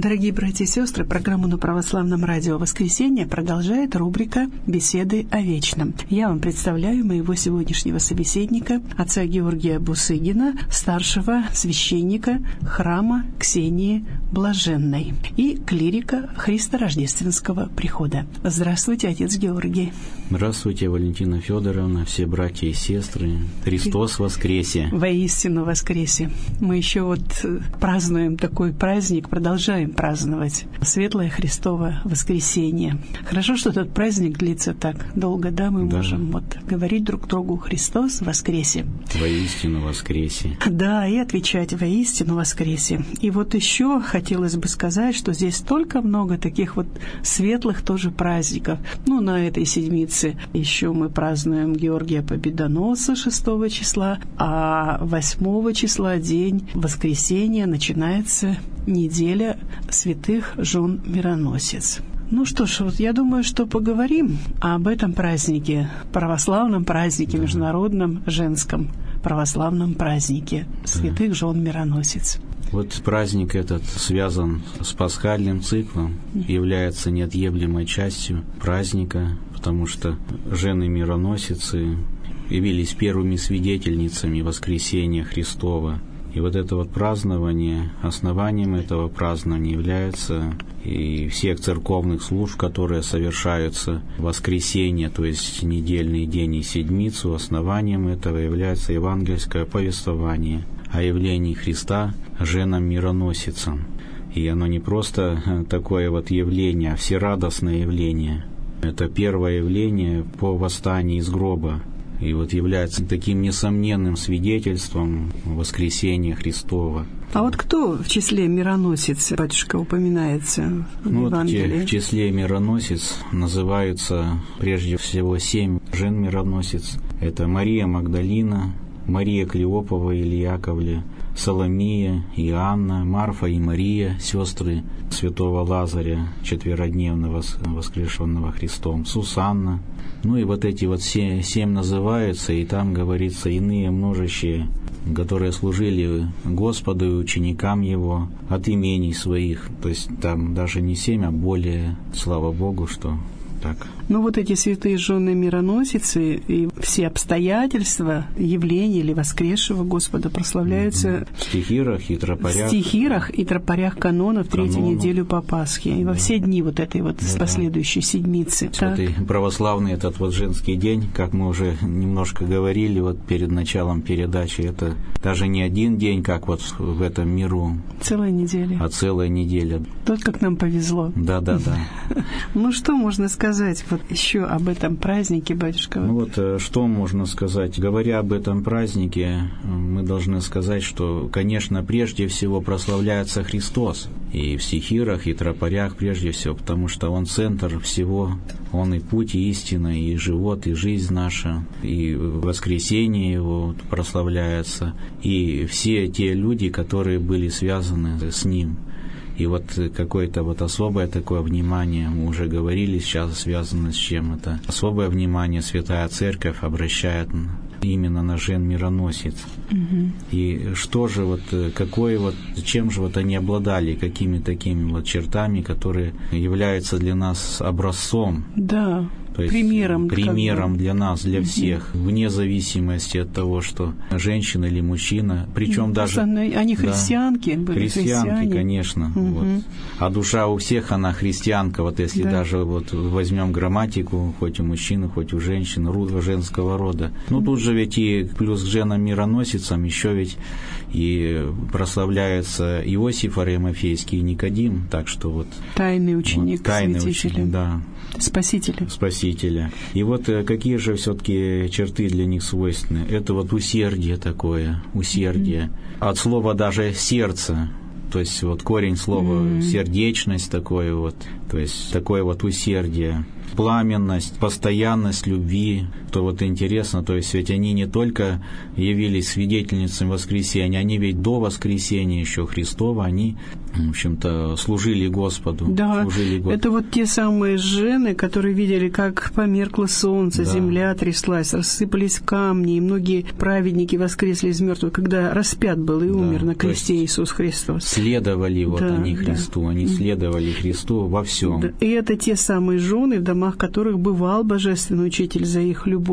Дорогие братья и сестры, программу на Православном радио «Воскресенье» продолжает рубрика «Беседы о вечном». Я вам представляю моего сегодняшнего собеседника, отца Георгия Бусыгина, старшего священника храма Ксении Блаженной и клирика Христорождественского прихода. Здравствуйте, отец Георгий. Здравствуйте, Валентина Федоровна, все братья и сестры. Христос воскресе! Воистину воскресе! Мы еще празднуем такой праздник, продолжаем праздновать Светлое Христово воскресенье. Хорошо, что этот праздник длится так долго, да? Мы можем говорить друг другу: Христос воскресе! Воистину воскресе! Да, и отвечать: воистину воскресе! И еще хотелось бы сказать, что здесь столько много таких светлых тоже праздников. На этой седмице еще мы празднуем Георгия Победоносца 6 числа, а 8 числа, день воскресенья, начинается неделя святых жен мироносец. Что ж, я думаю, что поговорим об этом празднике, православном празднике, международном женском православном празднике святых жен мироносец. Праздник этот связан с пасхальным циклом, является неотъемлемой частью праздника, потому что жены-мироносицы явились первыми свидетельницами воскресения Христова. И это празднование, основанием этого празднования является и всех церковных служб, которые совершаются в воскресенье, то есть недельный день и седмицу. Основанием этого является евангельское повествование о явлении Христа женам-мироносицам. И оно не просто такое явление, а всерадостное явление. Это первое явление по восстанию из гроба. И является таким несомненным свидетельством воскресения Христова. А кто в числе мироносец, батюшка, упоминается в Евангелии? В числе мироносец называются прежде всего 7 жен-мироносец. Это Мария Магдалина, Мария Клеопова или Яковле, Соломия, Иоанна, Марфа и Мария, сестры святого Лазаря, четверодневно воскрешенного Христом, Сусанна. И эти 7 называются, и там говорится иные множащие, которые служили Господу и ученикам Его от имений своих. То есть там даже не 7, а более, слава Богу, что так. Эти святые жены мироносицы и все обстоятельства явления или воскресшего Господа прославляются в стихирах и тропарях. В стихирах и тропарях канона в третью неделю по Пасхе. И во все дни этой последующей седмицы. И православный этот женский день, как мы уже немножко говорили перед началом передачи, это даже не один день, как в этом миру. Целая неделя. А целая неделя. Только как нам повезло. Да. Что можно сказать еще об этом празднике, батюшка? Что можно сказать? Говоря об этом празднике, мы должны сказать, что, конечно, прежде всего прославляется Христос. И в стихирах, и тропарях прежде всего, потому что Он центр всего. Он и путь, и истина, и живот, и жизнь наша, и воскресение Его прославляется, и все те люди, которые были связаны с Ним. И какое-то особое такое внимание, мы уже говорили, сейчас связано с чем это. Особое внимание Святая Церковь обращает именно на жен-мироносиц. И что же, чем же они обладали, какими такими чертами, которые являются для нас образцом. Да. То есть примером для нас, для всех, вне зависимости от того, что женщина или мужчина, причем даже... Они христианки были. Христианки, конечно. А душа у всех, она христианка, если даже возьмем грамматику, хоть у мужчины, хоть у женщин, женского рода. Тут же ведь и плюс к женам-мироносицам еще ведь и прославляются Иосиф Аримафейский и Никодим, так что тайный ученик, святителя. Да. Спасителя. И какие же все-таки черты для них свойственны? Это усердие такое, От слова даже сердце. То есть корень слова сердечность такое то есть такое усердие. пламенность, постоянность любви. То вот интересно, то есть ведь они не только явились свидетельницами воскресения, они ведь до воскресения еще Христова, они, в общем-то, служили Господу. Да, это вот те самые жены, которые видели, как померкло солнце, земля тряслась, рассыпались камни, и многие праведники воскресли из мертвых, когда распят был и умер на кресте Иисус Христос. Следовали они Христу, они следовали Христу во всем. Да. И это те самые жены, в домах которых бывал Божественный Учитель за их любовь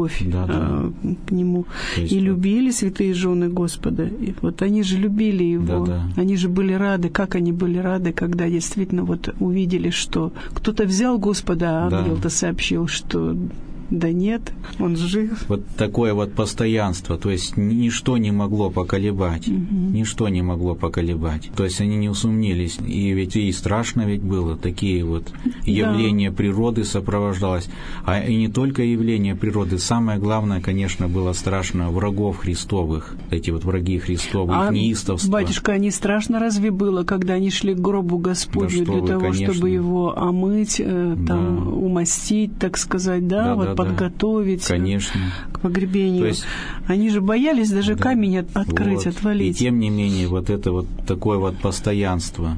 к Нему. И любили святые жены Господа. И вот они же любили Его. Они же были рады, как они были рады, когда действительно вот увидели, что кто-то взял Господа, а ангел-то сообщил, что да нет, он жив. Вот такое вот постоянство, то есть ничто не могло поколебать, ничто не могло поколебать. То есть они не усомнились, и ведь и страшно ведь было, такие вот явления природы сопровождалось. А и не только явления природы, самое главное, конечно, было страшно врагов Христовых, эти вот враги Христовы, неистовство. Батюшка, они страшно разве было, когда они шли к гробу Господню для того, чтобы его омыть, там, умастить, так сказать, подготовить к погребению. То есть, они же боялись даже камень открыть, отвалить. И тем не менее, вот это вот такое вот постоянство.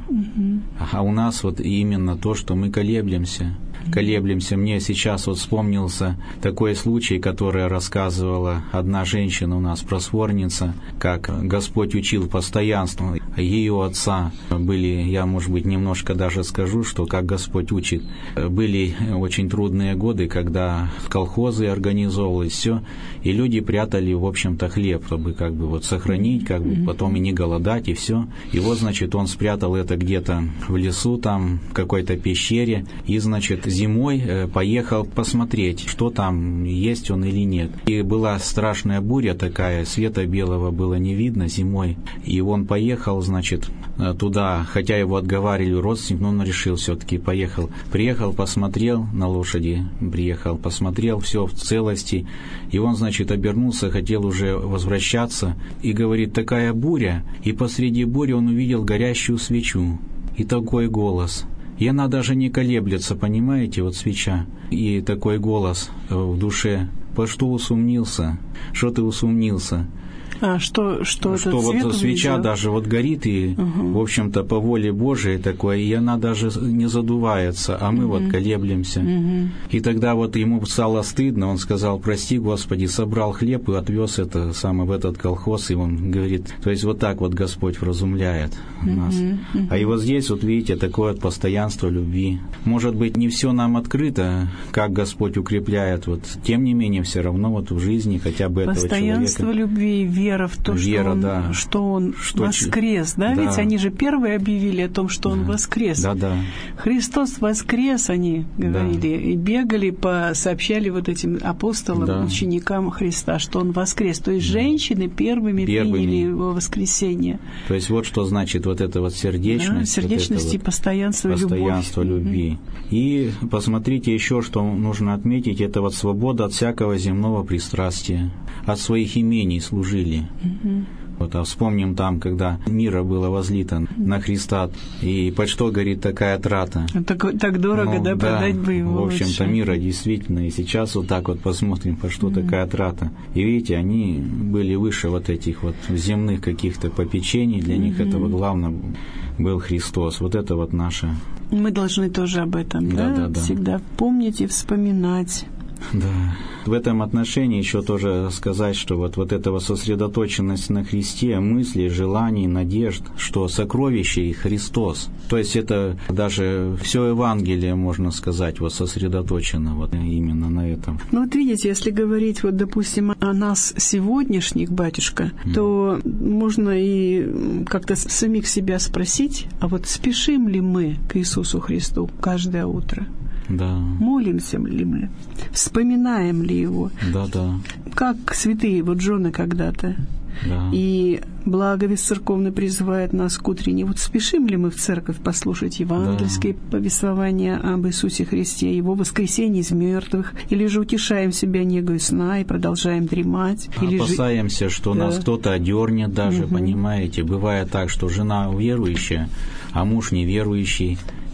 А у нас вот именно то, что мы колеблемся. Мне сейчас вот вспомнился такой случай, который рассказывала одна женщина у нас, просворница, как Господь учил постоянству. Ее отца были, я, может быть, немножко даже скажу, что как Господь учит. Были очень трудные годы, когда колхозы организовывались, все, и люди прятали, в общем-то, хлеб, чтобы как бы вот сохранить, как бы потом и не голодать, и все. И вот, значит, он спрятал это где-то в лесу, там, в какой-то пещере, и, значит, зимой поехал посмотреть, что там, есть он или нет. И была страшная буря такая, света белого было не видно зимой. И он поехал, значит, туда, хотя его отговаривали родственники, но он решил все-таки, поехал. Приехал, посмотрел на лошади, посмотрел все в целости. И он, значит, обернулся, хотел уже возвращаться. И говорит, такая буря. И посреди бури он увидел горящую свечу. И такой голос. И она даже не колеблется, понимаете, вот свеча. И такой голос в душе. «По что усомнился? Что ты усомнился?» Что вот свеча даже вот горит, и, в общем-то, по воле Божией такое, и она даже не задувается, а мы вот колеблемся. И тогда вот ему стало стыдно, он сказал, прости, Господи, собрал хлеб и отвез это самое в этот колхоз, и он говорит, то есть вот так вот Господь вразумляет нас. А и вот здесь, вот видите, такое вот постоянство любви. Может быть, не все нам открыто, как Господь укрепляет, вот, тем не менее, все равно вот в жизни хотя бы этого человека. Постоянство любви, вера в то, что он воскрес, да? Ведь они же первые объявили о том, что он воскрес. Христос воскрес, они говорили, и бегали, сообщали вот этим апостолам, ученикам Христа, что он воскрес. То есть женщины первыми приняли его воскресение. То есть вот что значит вот эта вот сердечность. Сердечность вот и постоянство любви. И посмотрите еще, что нужно отметить, это вот свобода от всякого земного пристрастия. От своих имений служили. Вот, а вспомним там, когда мира было возлито на Христа, и под что горит такая трата. Так дорого, продать бы его. В общем-то, мира действительно. И сейчас вот так вот посмотрим, под что такая трата. И видите, они были выше вот этих вот земных каких-то попечений. Для них этого главное был Христос. Вот это вот наше. Мы должны тоже об этом всегда помнить и вспоминать. Да. В этом отношении еще тоже сказать, что вот эта сосредоточенность на Христе, мыслей, желаний, надежд, что сокровище и Христос. То есть это даже все Евангелие, можно сказать, вот сосредоточено вот именно на этом. Ну вот видите, если говорить, вот, допустим, о нас сегодняшних, батюшка, то можно и как-то самих себя спросить, а вот спешим ли мы к Иисусу Христу каждое утро? Да. Молимся ли мы? Вспоминаем ли Его? Да. Как святые вот жены когда-то. Да. И благовест церковный призывает нас к утренней. Вот спешим ли мы в церковь послушать евангельские повествования об Иисусе Христе, Его воскресении из мертвых, или же утешаем себя негою сна и продолжаем дремать? Или опасаемся, что нас кто-то одернет даже, понимаете? Бывает так, что жена верующая, а муж неверующий.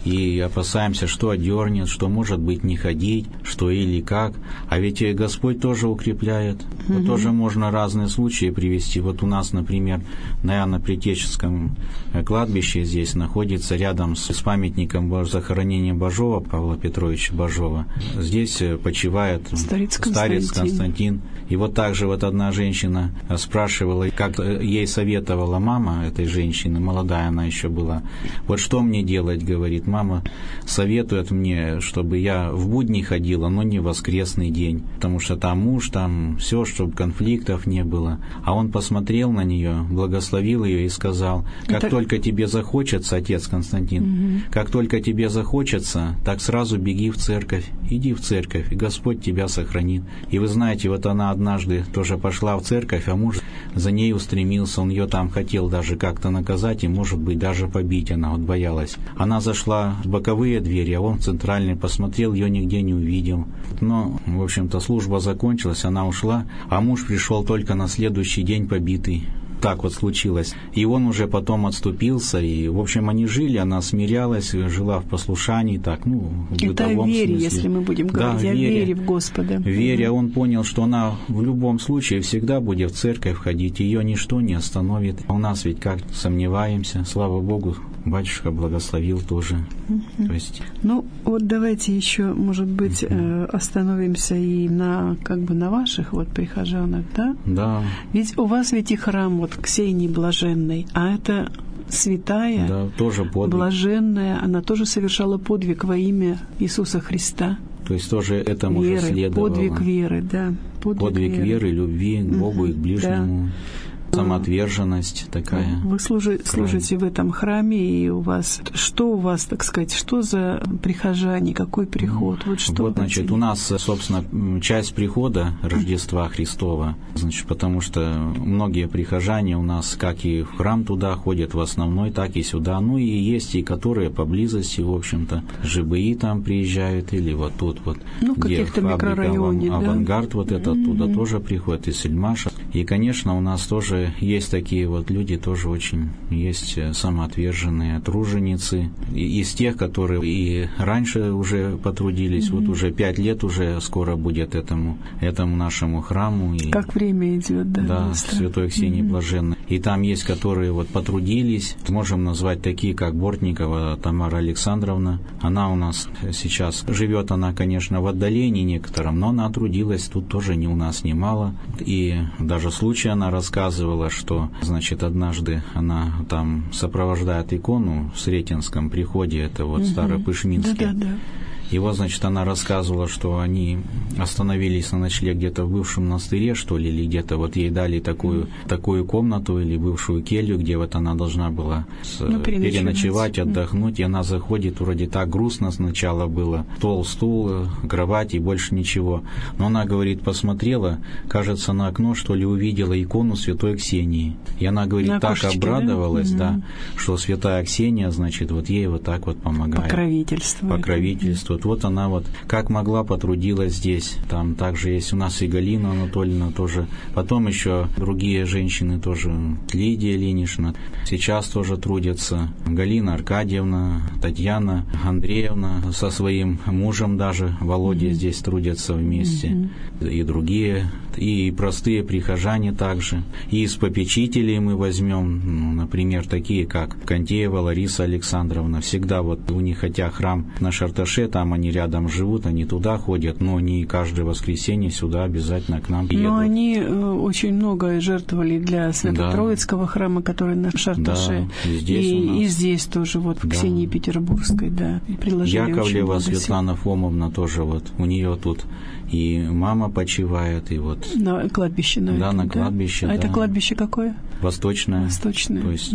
и опасаемся, что одернет, что, может быть, не ходить, что или как. А ведь и Господь тоже укрепляет. Вот тоже можно разные случаи привести. Вот у нас, например, на Иоанно-Предтеческом кладбище здесь находится рядом с памятником захоронения Бажова, Павла Петровича Бажова. Здесь почивает старец Константин. И вот также вот одна женщина спрашивала, как ей советовала мама этой женщины, молодая она еще была. Вот что мне делать, говорит, мама советует мне, чтобы я в будни ходила, но не в воскресный день, потому что там муж, там все, чтобы конфликтов не было. А он посмотрел на нее, благословил ее и сказал, как только тебе захочется, отец Константин, как только тебе захочется, так сразу беги в церковь, иди в церковь, и Господь тебя сохранит. И вы знаете, вот она однажды тоже пошла в церковь, а муж за ней устремился, он ее там хотел даже как-то наказать и, может быть, даже побить, она вот боялась. Она зашла в боковые двери, а он в центральные посмотрел, ее нигде не увидел. Но, в общем-то, служба закончилась, она ушла, а муж пришел только на следующий день побитый. Так вот случилось. И он уже потом отступился, и, в общем, они жили, она смирялась, жила в послушании, так, в бытовом вере, смысле. Если мы будем говорить о вере в Господа. Вере, он понял, что она в любом случае всегда будет в церковь ходить, ее ничто не остановит. У нас ведь как сомневаемся, слава Богу, батюшка благословил тоже. То есть... вот давайте еще, может быть, остановимся и на ваших вот прихожанах, да? Да. Ведь у вас ведь и храм вот Ксении Блаженной, а это святая, да, тоже подвиг. Блаженная, она тоже совершала подвиг во имя Иисуса Христа. То есть тоже этому же следовало. Подвиг веры, да. Подвиг веры, любви к Богу и к ближнему. Да. Самоотверженность такая. Вы служите в этом храме, и что у вас, так сказать, что за прихожане, какой приход? Значит, у нас, собственно, часть прихода Рождества Христова, потому что многие прихожане у нас, как и в храм туда ходят в основной, так и сюда. И есть и которые поблизости, в общем-то, ЖБИ там приезжают, или вот тут вот, в каких-то микрорайоне, Авангард, вот это оттуда тоже приходит, из Сельмаша. И, конечно, у нас тоже есть такие вот люди, тоже очень есть самоотверженные труженицы. Из тех, которые и раньше уже потрудились, вот уже 5 лет уже скоро будет этому нашему храму. И, как время идет, да? Да, святой Ксении Блаженной. И там есть, которые вот потрудились, можем назвать такие, как Бортникова Тамара Александровна. Она у нас сейчас живет, она, конечно, в отдалении некотором, но она трудилась тут тоже у нас немало. И даже случай она рассказывала, что, значит, однажды она там сопровождает икону в Сретенском приходе, это вот Старопышминске. Да. И вот, значит, она рассказывала, что они остановились на ночлег где-то в бывшем монастыре, что ли, или где-то вот ей дали такую комнату или бывшую келью, где вот она должна была переночевать, отдохнуть, и она заходит, вроде так грустно сначала было, стул, кровать и больше ничего. Но она, говорит, посмотрела, кажется, на окно, что ли, увидела икону святой Ксении. И она, говорит, на так обрадовалась, да, что святая Ксения, значит, вот ей вот так вот помогает. Покровительствует. Вот она вот как могла потрудилась здесь. Там также есть у нас и Галина Анатольевна тоже. Потом еще другие женщины тоже. Лидия Ильинична сейчас тоже трудятся. Галина Аркадьевна, Татьяна Андреевна со своим мужем даже, Володей здесь трудятся вместе. И другие, и простые прихожане также. И из попечителей мы возьмем, например, такие как Контеева Лариса Александровна. Всегда вот у них, хотя храм на Шарташе, там они рядом живут, они туда ходят, но они каждое воскресенье сюда обязательно к нам едут. Но они очень многое жертвовали для Свято-Троицкого храма, который на Шарташе. Да, и здесь тоже, вот в Ксении Петербургской, да. Яковлева Светлана Фомовна тоже вот, у нее тут и мама почивает, и вот... На кладбище, на кладбище, А это кладбище какое? Восточное. То есть,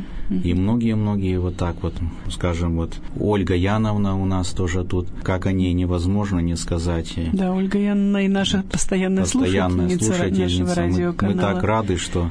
и многие-многие вот так вот, скажем, вот Ольга Яновна у нас тоже тут, как о ней невозможно не сказать. Да, Ольга Яновна и наша постоянная слушательница нашего радиоканала. Мы так рады, что,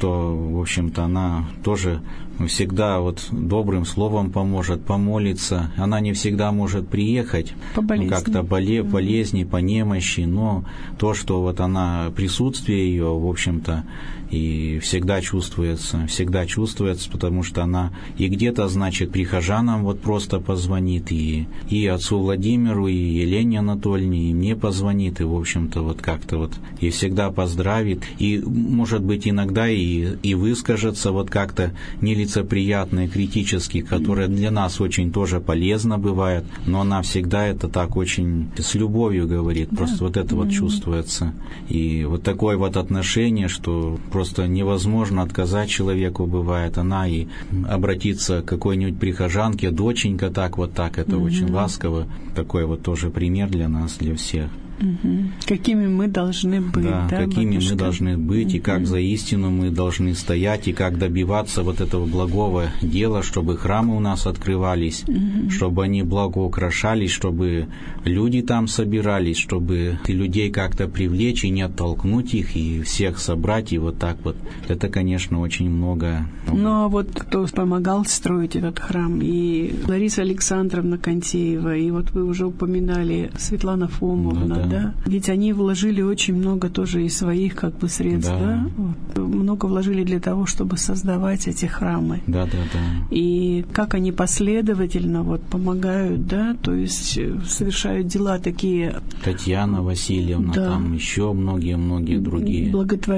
в общем-то, она тоже всегда вот добрым словом поможет, помолиться. Она не всегда может приехать, как-то болезни, по немощи, но то, что вот она, присутствие ее, в общем-то, и всегда чувствуется, потому что она и где-то, значит, прихожанам вот просто позвонит, и отцу Владимиру, и Елене Анатольевне, и мне позвонит, и, в общем-то, вот как-то вот, и всегда поздравит, и, может быть, иногда и выскажется вот как-то нелицеприятно и критически, которое для нас очень тоже полезно бывает, но она всегда это так очень с любовью говорит, просто вот это вот чувствуется. И вот такое вот отношение, что просто невозможно отказать человеку бывает, она и обратиться к какой-нибудь прихожанке, доченька, это очень ласково, такой вот тоже пример для нас, для всех. Какими мы должны быть, какими батюшка? мы должны быть, и как за истину мы должны стоять, и как добиваться вот этого благого дела, чтобы храмы у нас открывались, чтобы они благоукрашались, чтобы люди там собирались, чтобы людей как-то привлечь и не оттолкнуть их, и всех собрать, и вот так вот. Это, конечно, очень много. Ну, а вот кто помогал строить этот храм, и Лариса Александровна Контеева, и вот вы уже упоминали Светлана Фомовна, да? Ведь они вложили очень много тоже и своих как бы средств, да? Вот. Много вложили для того, чтобы создавать эти храмы. Да. И как они последовательно вот помогают, да, то есть совершают дела такие. Татьяна Васильевна, там еще многие другие.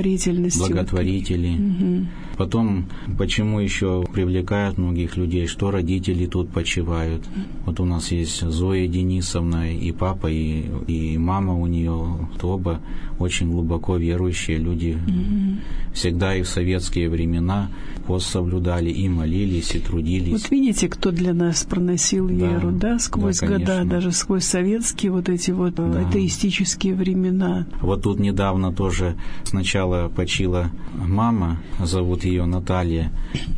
Благотворители. Потом, почему еще привлекают многих людей, что родители тут почивают. Вот у нас есть Зоя Денисовна, и папа, и мама у нее, оба очень глубоко верующие люди. Всегда и в советские времена пост соблюдали, и молились, и трудились. Вот видите, кто для нас проносил веру, да, сквозь года, даже сквозь советские вот эти вот атеистические времена. Вот тут недавно тоже сначала почила мама, зовут ее Наталья,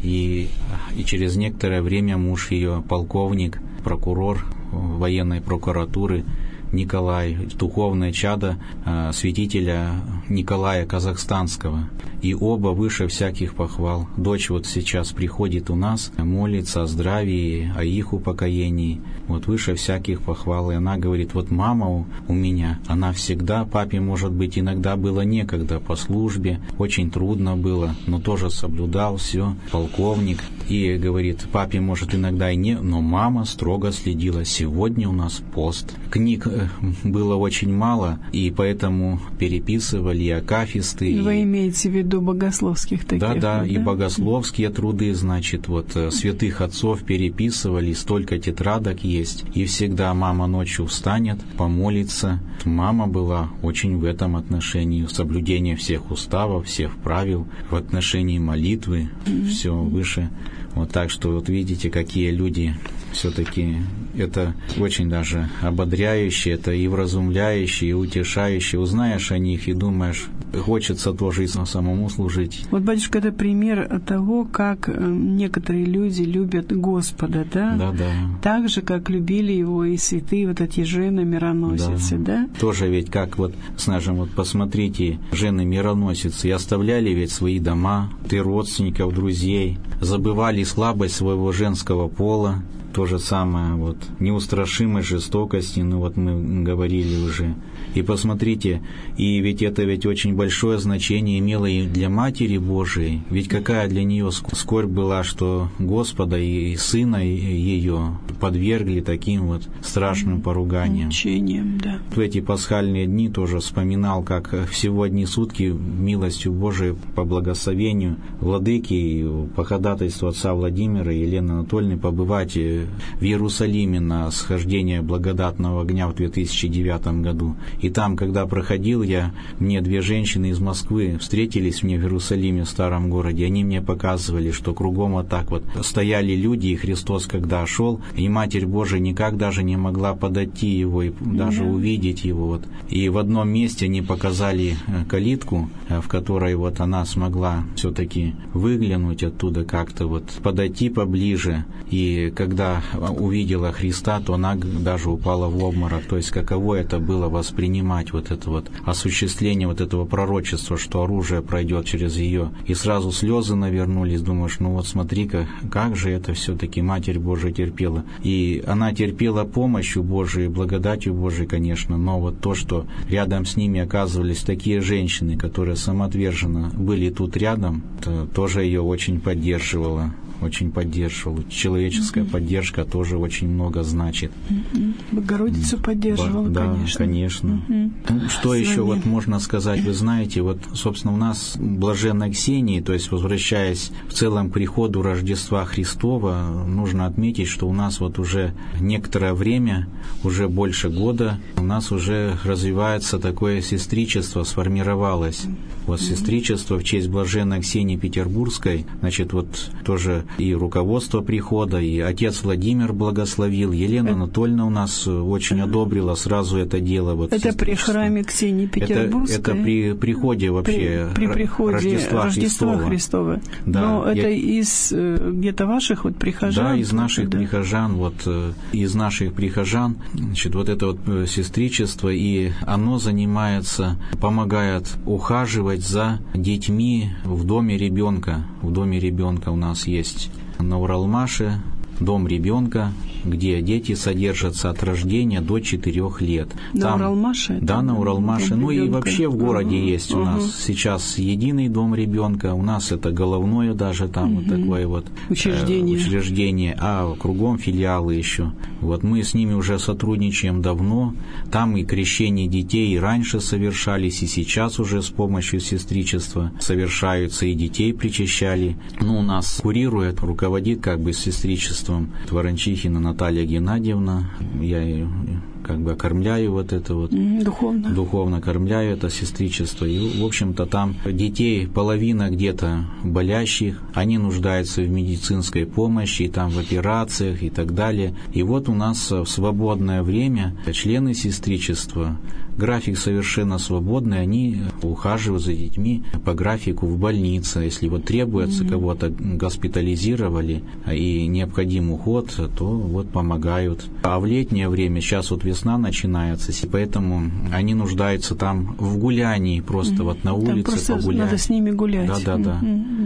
и через некоторое время муж ее, полковник, прокурор военной прокуратуры Николай, духовное чадо святителя Николая Казахстанского. И оба выше всяких похвал. Дочь вот сейчас приходит у нас, молится о здравии, о их упокоении. Вот выше всяких похвал. И она говорит, вот мама у меня, она всегда, папе, может быть, иногда было некогда по службе, очень трудно было, но тоже соблюдал все, полковник. И говорит, папе, может, иногда и не, но мама строго следила. Сегодня у нас пост. Книг было очень мало, и поэтому переписывали и акафисты. Вы имеете в виду богословских таких? Да, и богословские труды, значит, вот святых отцов переписывали, столько тетрадок есть, и всегда мама ночью встанет, помолится. Мама была очень в этом отношении, соблюдение всех уставов, всех правил, в отношении молитвы, все выше. Вот так что вот видите, какие люди все-таки, это очень даже ободряющие, это и вразумляющие, и утешающие. Узнаешь о них и думаешь, хочется тоже и самому служить. Вот, батюшка, это пример того, как некоторые люди любят Господа, да? Да. Так же, как любили его и святые вот эти жены-мироносицы, да? Тоже ведь как вот, скажем, вот посмотрите, жены-мироносицы, и оставляли ведь свои дома, ты родственников, друзей, забывали слабость своего женского пола, то же самое, вот, неустрашимой жестокости, вот мы говорили уже. И посмотрите, и ведь это ведь очень большое значение имело и для Матери Божией, ведь какая для нее скорбь была, что Господа и Сына ее подвергли таким вот страшным поруганиям. Мучением, да. В эти пасхальные дни тоже вспоминал, как всего одни сутки милостью Божией по благословению владыки и по ходатайству отца Владимира и Елены Анатольевны побывать в Иерусалиме на схождение благодатного огня в 2009 году. И там, когда проходил я, мне две женщины из Москвы встретились мне в Иерусалиме, в старом городе. Они мне показывали, что кругом вот так вот стояли люди, и Христос, когда шел, и Матерь Божия никак даже не могла подойти его и даже увидеть его. Вот. И в одном месте они показали калитку, в которой вот она смогла все-таки выглянуть оттуда как-то, вот подойти поближе. И когда когда увидела Христа, то она даже упала в обморок. То есть каково это было воспринимать вот это вот осуществление вот этого пророчества, что оружие пройдет через ее. И сразу слезы навернулись, думаешь, ну вот смотри-ка, как же это все-таки Матерь Божия терпела. И она терпела помощью Божией, благодатью Божией, конечно, но вот то, что рядом с ними оказывались такие женщины, которые самоотверженно были тут рядом, то тоже ее очень поддерживало. Человеческая поддержка тоже очень много значит. Богородицу поддерживала, конечно. Да, конечно. Что еще вот можно сказать? Вы знаете, вот, собственно, у нас блаженной Ксении, то есть возвращаясь в целом к приходу Рождества Христова, нужно отметить, что у нас вот уже некоторое время, уже больше года, у нас уже развивается такое сестричество, сформировалось. Вот сестричество в честь блаженной Ксении Петербургской, значит, вот тоже и руководство прихода, и отец Владимир благословил, Елена Анатольевна у нас очень одобрила сразу это дело. Вот это при храме Ксении Петербургской? Это при приходе вообще при приходе Рождества Христова. Да, но это из где-то ваших вот прихожан? Да, из наших прихожан, из наших прихожан, значит, вот это вот сестричество, и оно занимается, помогает ухаживать за детьми в доме ребенка. В доме ребенка у нас есть на Уралмаше дом ребенка, где дети содержатся от рождения до 4 лет. На Уралмаше? Да, на Уралмаше. Ну и вообще в городе есть у нас сейчас единый дом ребенка. У нас это головное даже там вот такое вот учреждение, а кругом филиалы еще. Вот мы с ними уже сотрудничаем давно. Там и крещение детей и раньше совершались, и сейчас уже с помощью сестричества совершаются, и детей причащали. Ну, у нас курирует, руководит как бы сестричеством Ворончихина Наталья Геннадьевна. Я ее как бы окормляю вот это вот. Духовно кормляю это сестричество. И, в общем-то, там детей половина где-то болящих, они нуждаются в медицинской помощи, там в операциях и так далее. И вот у нас в свободное время члены сестричества, график совершенно свободный, они ухаживают за детьми по графику в больнице. Если вот требуется, кого-то госпитализировали и необходим уход, то вот помогают. А в летнее время, сейчас вот весна начинается, поэтому они нуждаются там в гулянии, просто вот на улице просто погулять. Надо с ними гулять. Да.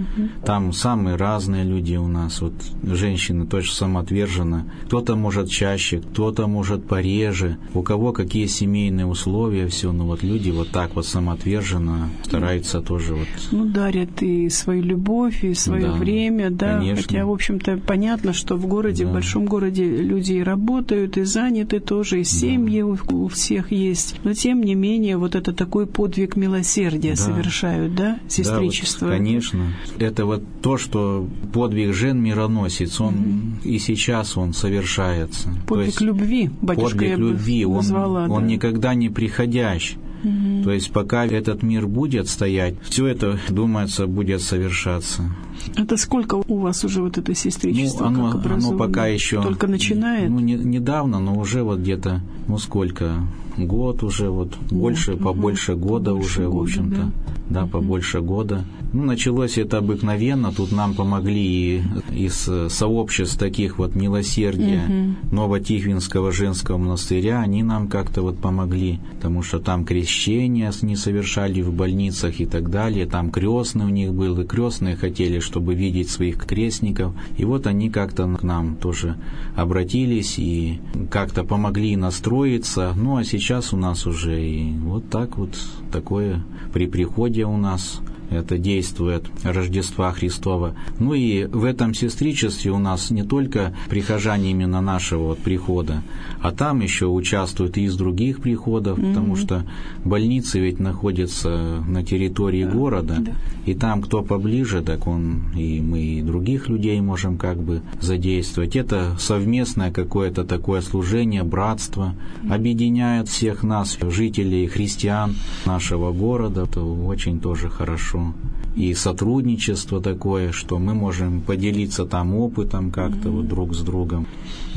Там самые разные люди у нас, вот женщины тоже самоотверженно. Кто-то может чаще, кто-то может пореже, у кого какие семейные условия, все, но вот люди вот так вот самоотверженно стараются тоже вот. Ну, дарят и свою любовь, и свое время, да. Конечно. Хотя, в общем-то, понятно, что в городе, в большом городе люди и работают, и заняты тоже, и семьи у всех есть. Но, тем не менее, вот это такой подвиг милосердия совершают, да, сестричество? Да, вот, конечно. Это вот то, что подвиг жен-мироносец, он и сейчас он совершается. Подвиг любви, батюшка, подвиг любви, он назвала, он никогда не приходящий. То есть пока этот мир будет стоять, все это, думается, будет совершаться. Это сколько у вас уже вот это сестричество? Ну, оно пока еще только начинает? Ну, недавно, но уже вот где-то, сколько? Год уже, вот побольше года уже, в общем-то. Да, побольше года. Ну, началось это обыкновенно, тут нам помогли и из сообществ таких вот милосердия Новотихвинского женского монастыря, они нам как-то вот помогли, потому что там крещения не совершали в больницах и так далее, там крестный у них был, и крестные хотели, чтобы видеть своих крестников, и вот они как-то к нам тоже обратились и как-то помогли настроиться, ну, а сейчас у нас уже и вот так вот такое при приходе у нас это действует Рождества Христова. Ну и в этом сестричестве у нас не только прихожане именно нашего вот прихода, а там еще участвуют и из других приходов, потому что больницы ведь находятся на территории города, и там кто поближе, так и мы и других людей можем как бы задействовать. Это совместное какое-то такое служение, братство, объединяет всех нас, жителей, христиан нашего города. Это очень тоже хорошо. И сотрудничество такое, что мы можем поделиться там опытом как-то вот друг с другом.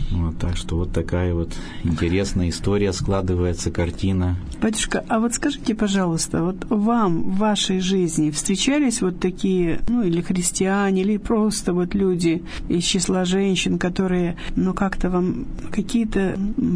Вот, так что вот такая вот интересная история складывается, картина. Батюшка, а вот скажите, пожалуйста, вот вам в вашей жизни встречались вот такие, или христиане, или просто вот люди из числа женщин, которые, как-то вам какие-то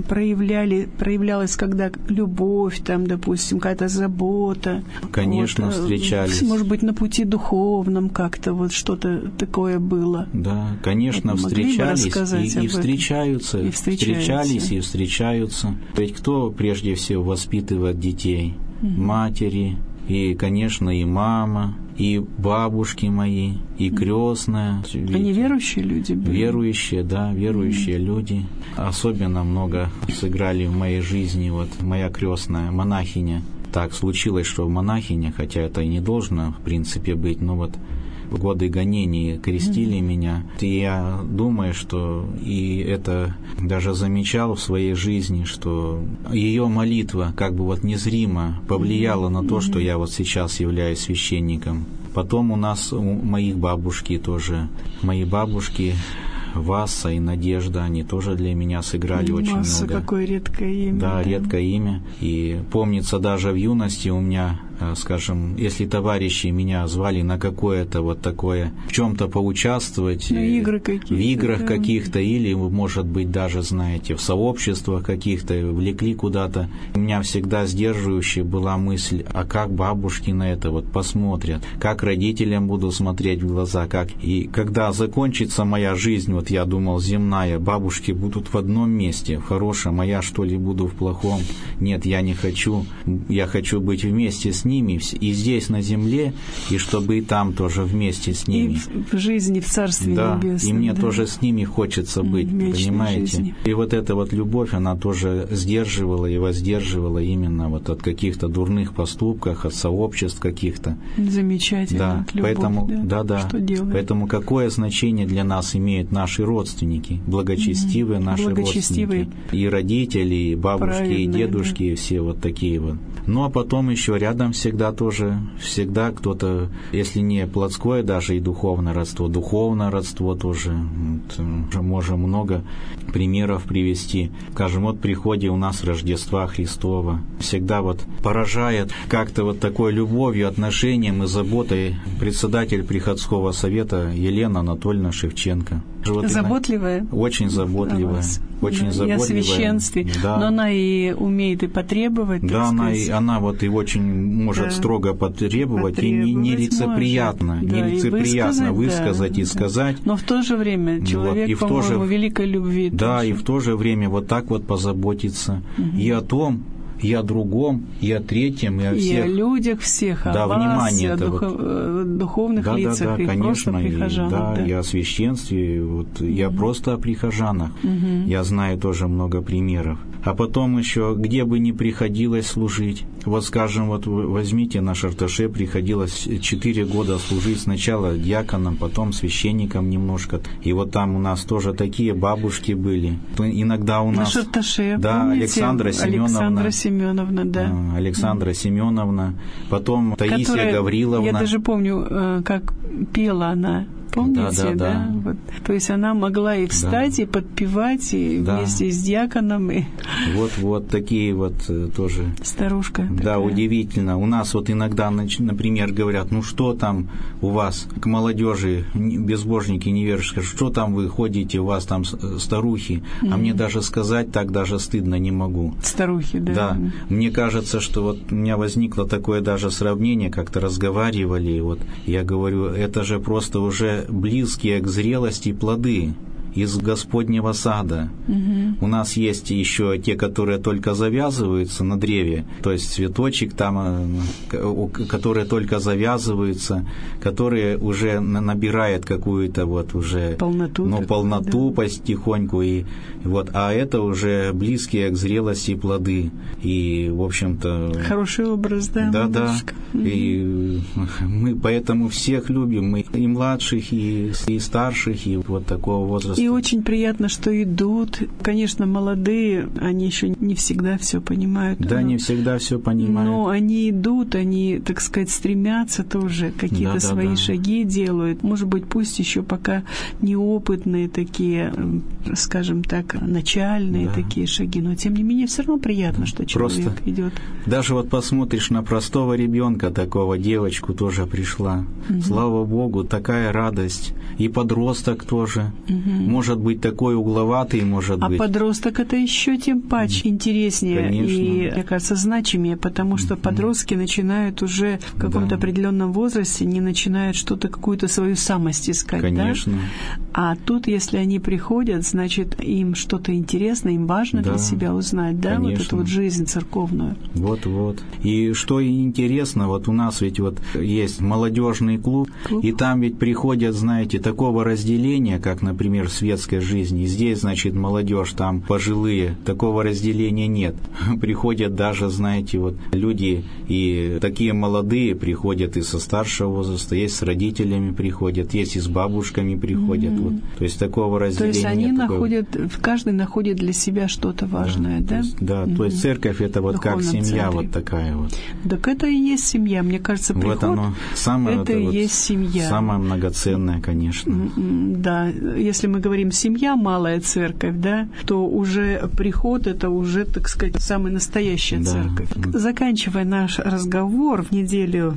проявлялась когда любовь, там, допустим, какая-то забота? Конечно, вот, встречались. Может быть, на пути духовном как-то вот что-то такое было? Да, конечно, вот встречались и встречаются. И встречались и встречаются. Ведь кто прежде всего воспитывает детей? Матери, и, конечно, и мама, и бабушки мои, и крестная. Они верующие люди были? Верующие люди. Особенно много сыграли в моей жизни вот моя крестная монахиня. Так случилось, что монахиня, хотя это и не должно, в принципе, быть, но вот в годы гонений крестили меня. И я думаю, что и это даже замечал в своей жизни, что ее молитва как бы вот незримо повлияла на то, что я вот сейчас являюсь священником. Потом у нас, у моих бабушки тоже, мои бабушки Васа и Надежда, они тоже для меня сыграли очень Васа, много. какое редкое имя. Да, редкое имя. И помнится, даже в юности у меня, скажем, если товарищи меня звали на какое-то вот такое, в чем-то поучаствовать, игры какие-то, в играх каких-то, или, может быть, даже, знаете, в сообществах каких-то, влекли куда-то, у меня всегда сдерживающая была мысль, а как бабушки на это вот посмотрят, как родителям буду смотреть в глаза, как... И когда закончится моя жизнь, вот я думал, земная, бабушки будут в одном месте, в хорошем, а я, что ли, буду в плохом? Нет, я не хочу. Я хочу быть вместе с ними и здесь, на земле, и чтобы и там тоже вместе с ними. И в жизни, в Царстве Небесном. И мне тоже с ними хочется быть, понимаете? Жизни. И вот эта вот любовь, она тоже сдерживала и воздерживала именно вот от каких-то дурных поступков, от сообществ каких-то. Замечательно. Да, любовь, поэтому, Что делать? Поэтому какое значение для нас имеют наши родственники, благочестивые наши родственники, и родители, и бабушки, и дедушки, и все вот такие вот. Ну, а потом еще рядом всегда кто-то, если не плотское даже и духовное родство тоже. Вот, можем много примеров привести. Скажем, вот при приходе у нас Рождества Христова всегда вот поражает как-то вот такой любовью, отношением и заботой председатель приходского совета Елена Анатольевна Шевченко. Заботливая? Очень заботливая. Очень заботливая. И о священстве. Да. Но она и умеет и потребовать, да, она вот и очень может строго потребовать и нелицеприятно. Нелицеприятно высказать и сказать. Но в то же время человек, вот, по-моему, великой любви. Да, тоже. И в то же время вот так вот позаботиться и о том, и о другом, и о третьем, и о всех. И о людях всех, о вас, внимание, о духовных лицах, и конечно, просто прихожанах. И о священстве, вот, я просто о прихожанах. Я знаю тоже много примеров. А потом еще, где бы ни приходилось служить. Вот, скажем, вот возьмите, на Шарташе приходилось 4 года служить сначала дьяконом, потом священником немножко. И вот там у нас тоже такие бабушки были. Иногда у нас... На Шарташе, да, помните? Александра Семеновна, да. Александра Семеновна, потом Таисия Гавриловна. Я даже помню, как пела она. Помните, да? Вот. То есть она могла и встать, и подпевать, и вместе с дьяконом. И... Вот такие вот тоже. Старушка. Да, такая. Удивительно. У нас вот иногда, например, говорят, ну что там у вас к молодежи, безбожники, неверующие, что там вы ходите, у вас там старухи, а мне даже сказать так даже стыдно не могу. Старухи, да. Да. Мне кажется, что вот у меня возникло такое даже сравнение, как-то разговаривали, вот я говорю, это же просто уже близкие к зрелости плоды из Господнего сада. У нас есть еще те, которые только завязываются на древе, то есть цветочек там, которые только завязываются, которые уже набирают какую-то вот уже полноту потихоньку, и вот, а это уже близкие к зрелости плоды. И, в общем-то... Хороший образ, да? Да. И мы поэтому всех любим, мы и младших, и старших, и вот такого возраста. И очень приятно, что идут. Конечно, молодые, они еще не всегда все понимают. Да, не всегда все понимают. Но они идут, они, так сказать, стремятся тоже, какие-то свои шаги делают. Может быть, пусть еще пока неопытные такие, скажем так, начальные такие шаги, но тем не менее все равно приятно, что человек идет. Даже вот посмотришь на простого ребенка, такого девочку тоже пришла. Слава Богу, такая радость. И подросток тоже. Может быть, такой угловатый, может быть. А подросток это еще тем паче интереснее. Конечно. И, мне кажется, значимее, потому что подростки начинают уже в каком-то определенном возрасте, не начинают что-то, какую-то свою самость искать. Конечно. Да? А тут, если они приходят, значит, им что-то интересно, им важно для себя узнать, да, Конечно. вот эту вот жизнь церковную. Вот. И что интересно, вот у нас ведь вот есть молодежный клуб, и там ведь приходят, знаете, такого разделения, как, например, в светской жизни. Здесь, значит, молодежь, там пожилые, такого разделения нет. Приходят даже, знаете, вот люди и такие молодые приходят и со старшего возраста, есть с родителями приходят, есть и с бабушками приходят. Вот. То есть такого разделения. То есть они находят, каждый находит для себя что-то важное, да? То есть церковь это вот как семья вот такая вот. Так это и есть семья, мне кажется, приход. Вот оно самое, это и есть семья. Самое многоценное, конечно. Да, если мы говорим семья, малая церковь, да, то уже приход это уже, так сказать, самая настоящая церковь. Заканчивая наш разговор в неделю,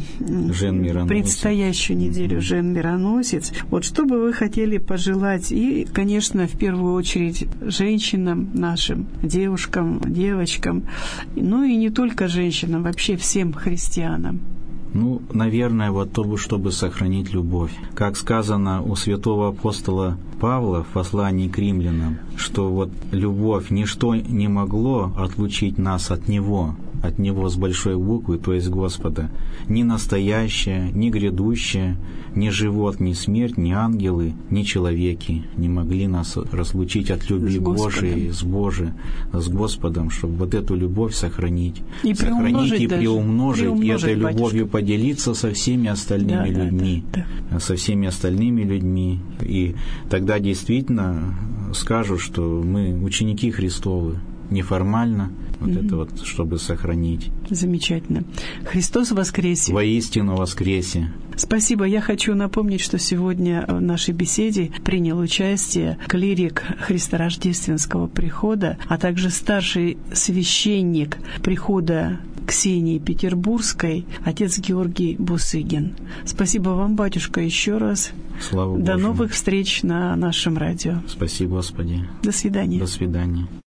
предстоящую неделю Жен-Мироносец, вот что бы вы хотели пожелать и, конечно, в первую очередь женщинам нашим, девушкам, девочкам, ну и не только женщинам, вообще всем христианам? Ну, наверное, вот то, чтобы сохранить любовь. Как сказано у святого апостола Павла в послании к римлянам, что вот любовь, ничто не могло отлучить нас от Него с большой буквы, то есть Господа. Ни настоящее, ни грядущее, ни живот, ни смерть, ни ангелы, ни человеки не могли нас разлучить от любви Божией, с Господом, чтобы вот эту любовь сохранить. И приумножить, и этой любовью поделиться со всеми остальными людьми. Со всеми остальными людьми. И тогда действительно скажут, что мы ученики Христовы. Неформально, это вот, чтобы сохранить. Замечательно. Христос воскресе! Воистину воскресе! Спасибо. Я хочу напомнить, что сегодня в нашей беседе принял участие клирик Христорождественского прихода, а также старший священник прихода Ксении Петербургской, отец Георгий Бусыгин. Спасибо вам, батюшка, еще раз. Слава Богу. До новых встреч на нашем радио. Спасибо, Господи. До свидания. До свидания.